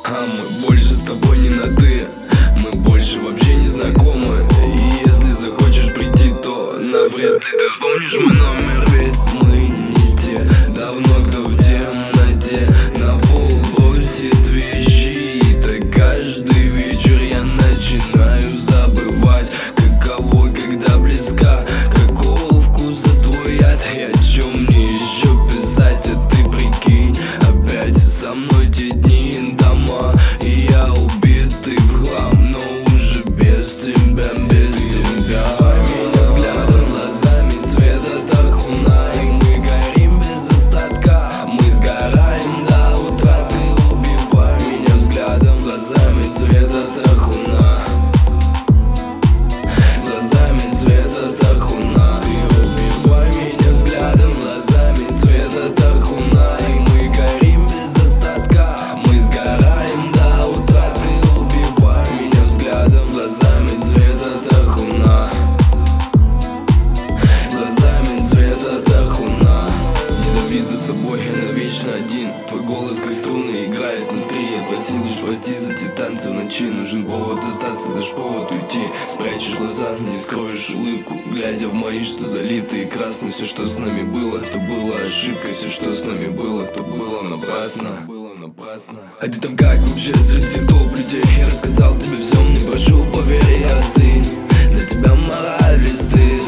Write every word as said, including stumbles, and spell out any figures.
А мы больше с тобой не на ты, мы больше вообще не знакомы. И если захочешь прийти, то навряд ли ты вспомнишь мой номер. Ведь мы не те, давно кто в темноте на пол бросит вещи. И так каждый вечер я начинаю забывать, каково, когда близка, какого вкуса твой яд. И о чем мне еще писать, а ты прикинь, опять со мной те дни дома. И я убитый в хлам, но уже без тебя, без тебя. Меня взглядом, глазами цвета тархуна. И мы горим без остатка, мы сгораем до утра. Ты убивай меня взглядом, глазами цвета тархуна. Глазами цвета тархуна. Ты убивай меня взглядом, глазами цвета тархуна. И мы горим без остатка, мы сгораем до утра. Ты убивай меня взглядом, глазами цвета тархуна. Глазами цвета тархуна. Не зови за собой, я навечно один. Твой голос как струны играет внутри. Я просил лишь прости за те танцы в ночи. Нужен повод остаться, наш повод уйти. Спрячешь глаза, но не скроешь улыбку, глядя в мои, что залитые красным. Все, что с нами было, то было ошибкой. Все, что с нами было, то было напрасно. Было напрасно. А ты там как вообще среди топ людей? Я рассказал тебе все, не прошу, поверь, я остынь. Для тебя мораль листы.